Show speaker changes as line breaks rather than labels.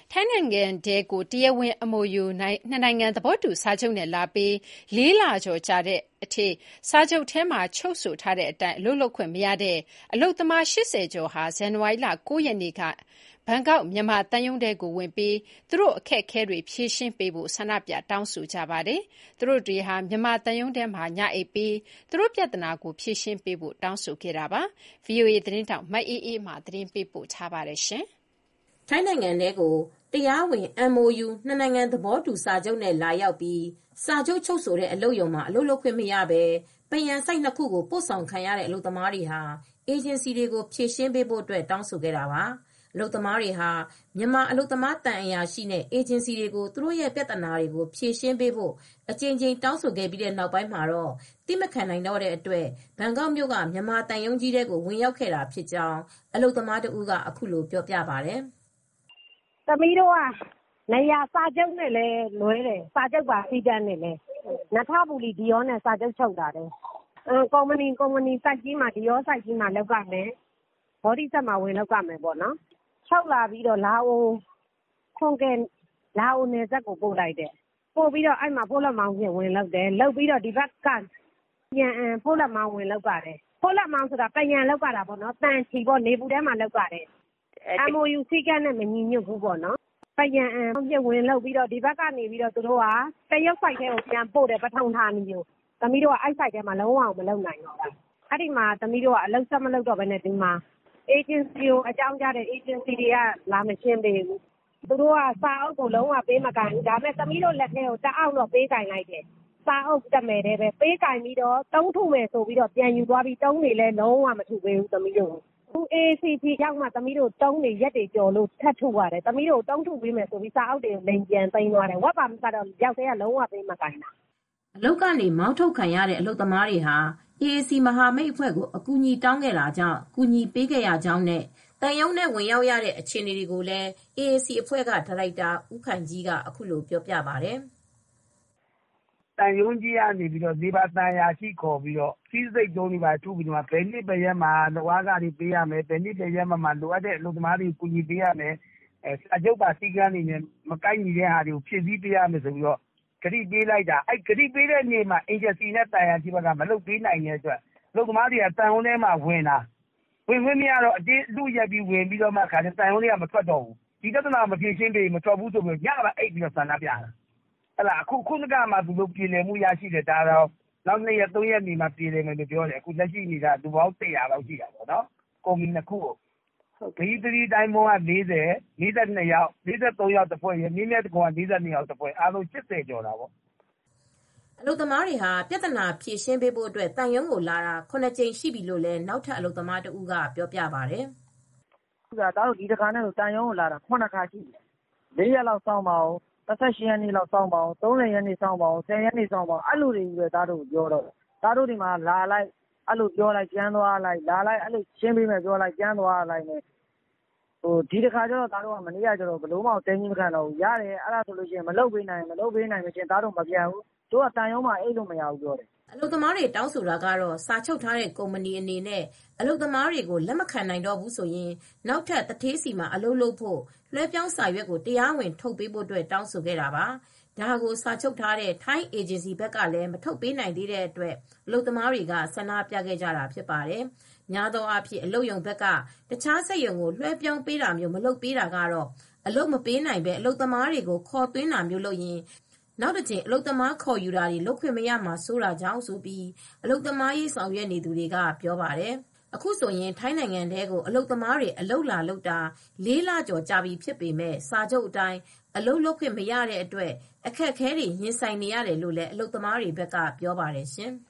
ထိုင်းနိုင်ငံထဲကိုတရားဝင် MOU နှစ်နိုင်ငံသဘောတူစာချုပ်နဲ့လာပြီး4 လကျော်ကြာတဲ့အထိစာချုပ်ထဲမှာချုပ်ဆိုထားတဲ့အတိုင်းအလုပ်လုပ်ခွင့်မရတဲ့အလုပ်သမား80ကျော်ဟာဇန်နဝါရီလ9ရက်နေ့ကဘန်ကောက်မြန်မာသံရုံးထဲကိုဝင်ပြီးသူတို့အခက်အခဲတွေဖြေရှင်းပေးဖို့ဆန္ဒပြတောင်းဆိုကြပါတယ်။သူတို့တွေဟာမြန်မာသံရုံးထဲမှာညအိပ်ပြီးသူတို့ပြဿနာကိုဖြေရှင်းပေးဖို့တောင်းဆိုခဲ့တာပါ။ VOA သတင်းထောက်မအေးအေးမာသတင်းပေးပို့ထားပါတယ်။
ထိုင်းနိုင်ငံထဲကိုတရားဝင် MOU နှစ်နိုင်ငံသဘောတူစာချုပ်နဲ့လာရောက်ပြီးစာချုပ်ချုပ်ဆိုတဲ့အလုပ်ရုံမှာအလုပ်လုပ်ခွင့်မရဘဲပန်းရံဆိုက်2ခုကိုပို့ဆောင်ခံရတဲ့အလုပ်သမားတွေဟာအေဂျင်စီတွေကိုဖြေရှင်းပေးဖို့အတွက်တောင်းဆိုခဲ့တာပါ။အလုပ်သမားတွေဟာမြန်မာအလုပ်သမားတန်အရာရှိနဲ့အေဂျင်စီတွေကိုသူတို့ရဲ့ပြဿနာတွေကိုဖြေရှင်းပေးဖို့အကြိမ်ကြိမ်တောင်းဆိုခဲ့ပြီးတဲ့နောက်ပိုင်းမှာတော့တိမခံနိုင်တော့တဲ့အတွက်ဘန်ကောက်မြို့ကမြန်မာတန်ယုံကြီးထဲကိုဝင်ရောက်ခဲ့တာဖြစ်ကြောင်းအလုပ်သမားတဦးကအခုလိုပြောပြပါတယ်
။သမီးတို့ကနေရာစာချုပ်နဲ့လည်းလွဲတယ်စာချုပ်ပါစီကံနဲ့လည်းနထပူလီဒီယောနဲ့စာချုပ်ချုပ်တာတယ်ကုမ္ပဏီစိုက်ကြီးမှာဒီယောစိုက်ကြီးမှာလောက်ကမယ်ဘော်ဒီဆက်မှာဝင်လောက်ကမယ်ပေါ့နော်ချုပ်လာပြီးတော့လာအိုခွန်ကဲလာအိုနယ်စပ်ကိုပို့လိုက်တယ်ပို့ပြီးတော့အဲ့မှာဖိုးလက်မောင်းပြင်ဝင်လောက်တယ်လောက်ပြီးတော့ဒီဘက်ကပြန်ဖိုးလက်မောင်းဝင်လောက်ပါတယ်ဖိုးလက်မောင်းဆိုတာပယံလောက်တာပေါ့နော်တန်ချီပေါ့နေပူထဲမှာလောက်ပါတယ်MOU စီကံနဲ့မညီညွတ်ဘူးပေါ့နော်ပယံပြဝင်လောက်ပြီးတော့ဒီဘက်ကနေပြီးတော့သူတို့ကတရုတ်ဆိုင်ထဲကိုပြန်ပို့တယ်ပထုံဌာနီကိုသမီးတို့ကအဲ့ဆိုင်ထဲမှာလုံးဝမလုပ်နိုင်တော့ဘူးအဲ့ဒီမှာသမီးတို့ကအလုပ်ဆက်မလုပ်တော့ဘဲနဲ့ဒီမှာအေဂျင်စီကိုအကြောင်းကြားတဲ့အေဂျင်စီတွေကလာမရှင်းပေးဘူးသူတို့ကစာအုပ်ကိုလုံးဝပေးမကန်ဘူးဒါပေမဲ့သမီးတို့လက်ထဲကိုတအောက်တော့ပေးကင်လိုက်တယ်စာအုပ်တက်မယ်တဲ့ပဲပေးကင်ပြီးတော့တုံးထုမယ်ဆိုပြီးတော့ပြန်ယူသွားပြီးတုံးတွေလည်းလုံးဝမထုပေးဘူးသမီးတို့ACP ရောက်မှသမီးတို့တုံးတွေရက်တွေကြော်လို့ထပ်ထုရတယ်သမီးတို့တုံးထုပေးမယ်ဆိုပြီးစာအုပ်တွေကိုလိမ်ပြန်သိမ်းသွားတယ်ဝက်ပါမကတော့ရောက်တဲ့ကလုံးဝပေးမကင်တာ
အလုပ်ကနေမောင်းထုတ်ခံရတဲ့အလုပ်သမားတွေဟာ AAC မဟာမိတ်အဖွဲ့ကိုအကူအညီတောင်းခဲ့တာကြောင့်ကူညီပေးခဲ့ရကြောင်းနဲ့တန်ယုံနဲ့ဝင်ရောက်ရတဲ့အခြေအနေတွေကိုလည်း AAC အဖွဲ့ကဒါရိုက်တာဦးခိုင်ကြီးကအခုလိုပြောပြပါတယ်
တန်ယုံကြီးကနေပြီးတော့ဒီပါတန်ရာရှိခေါ်ပြီးတော့စီးစိတ်တုံးတွေပါထုပြီးတော့ဘယ်နှစ်ပဲရက်မှာလောအားကတွေပေးရမယ်ဘယ်နှစ်ပဲရက်မှာလိုအပ်တဲ့အလုပ်သမားတွေကိုကူညီပေးရမယ်စာချုပ်ပါစည်းကမ်းတွေနဲ့မကိုက်ညီတဲ့ဟာတွေကိုဖြည့်ဆည်းပေးရမယ်ဆိုပြီးတော့ဂရိပေးလိုက်တာအဲ့ဂရိပေးတဲ့နေ့မှာအေဂျင်စီနဲ့တန်ရာရှိဘက်ကမလုပ်ပေးနိုင်တဲ့အတွက်အလုပ်သမားတွေကတန်ယုံထဲမှာဝင်တာဝင်ခွင့်မရတော့အတင်းလူရက်ပြီးဝင်ပြီးတော့မှခါတဲ့တန်ယုံတွေကမထွက်တော့ဘူးဒီပြဿနာမဖြေရှင်းပေးမထွက်ဘူးဆိုပြီးညမှာအိတ်ပြီးတော့ဆန္ဒပြတာအခုကမှသူတို့ပြည်လည်မှုရရှိတယ်ဒါတော့နောက်2ရက်3ရက်နေမှပြည်လည်မယ်လို့ပြောတယ်အခုလက်ရှိနေတာလူပေါင်း100လောက်ရှိတာပေါ့နော်ကုမ္ပဏီ2ခုကိုဂရီ3တိုင်းပေါင်းက40 42ယောက်43ယောက်တစ်ဖွဲ့ရမြင်းမြတ်ကောင်က42ယောက်တစ်ဖွဲ့အားလုံး80ကျော်တာပေါ့
အလုပ်သမားတွေဟာပြဿနာဖြေရှင်းပေးဖို့အတွက်တန်ရုံးကိုလာတာ9ကြိမ်ရှိပြီလို့လည်းနောက်ထပ်အလုပ်သမားတဦးကပြောပြပါတယ်
။ဒါတို့ဒီတစ်ခါနဲ့တန်ရုံးကိုလာတာ9ခါရှိတယ်4ရက်လောက်စောင့်ပါဦး28ရက်နေ့လောက်စောင့်ပါအောင်30ရက်နေ့စောင့်ပါအောင်10ရက်နေ့စောင့်ပါအောင်အဲ့လိုတွေပဲသားတို့ပြောတော့သားတို့ဒီမှာလာလိုက်အဲ့လိုပြောလိုက်ကျန်းသွားလိုက်လာလိုက်အဲ့လိုရှင်းပေးမယ်ပြောလိုက်ကျန်းသွားလိုက်နဲ့ဒီတစ်ခါကျတော့သားတို့ကမနေ့ကကျတော့ဘလို့မအောင်တင်းကြီးမခံတော့ဘူးရတယ်အဲ့ဒါဆိုလို့ရှိရင်မလုပ်ပေးနိုင်မချင်းသားတို့မပြန်ဘူးတို့ကတန်ရုံးမှာအိတ်လို့မရဘူးပြောတယ်
အလုပ်သမားတွေတောင်းဆိုတာကတော့စာချုပ်ထားတဲ့ကုမ္ပဏီအနေနဲ့အလုပ်သမားတွေကိုလက်မခံနိုင်တော့ဘူးဆိုရင်နောက်ထပ်တထေးစီမှာအလုပ်လုပ်ဖို့လွှဲပြောင်းစာရွက်ကိုတရားဝင်ထုတ်ပေးဖို့အတွက်တောင်းဆိုခဲ့တာပါဒါကိုစာချုပ်ထားတဲ့ထိုင်းအေဂျင်စီဘက်ကလည်းမထုတ်ပေးနိုင်သေးတဲ့အတွက်အလုပ်သမားတွေကဆန္ဒပြခဲ့ကြတာဖြစ်ပါတယ်များသောအားဖြင့်အလုပ်ရုံဘက်ကတခြားစက်ရုံကိုလွှဲပြောင်းပေးတာမျိုးမလုပ်ပေးတာကတော့အလုပ်မပေးနိုင်ပဲအလုပ်သမားတွေကိုခေါ်သွင်းတာမျိုးလုပ်ရင်နောက်တစ်ချိန်အလုပ်သမားခေါ်ယူတာတွေလုပ်ခွင့်မရမှာစိုးတာကြောင့်ဆိုပြီးအလုပ်သမားရေးဆောင်ရွက်နေသူတွေကပြောပါတယ်အခုဆိုရင်ထိုင်းနိုင်ငံထဲကိုအလုပ်သမားတွေအလုပ်လာလုပ်တာ4 လကျော်ကြာပြီဖြစ်ပေမဲ့စာချုပ်အတိုင်းအလုပ်လုပ်ခွင့်မရတဲ့အတွက်အခက်အခဲတွေရင်ဆိုင်နေရတယ်လို့လည်းအလုပ်သမားတွေဘက်ကပြောပါတယ်ရှင်။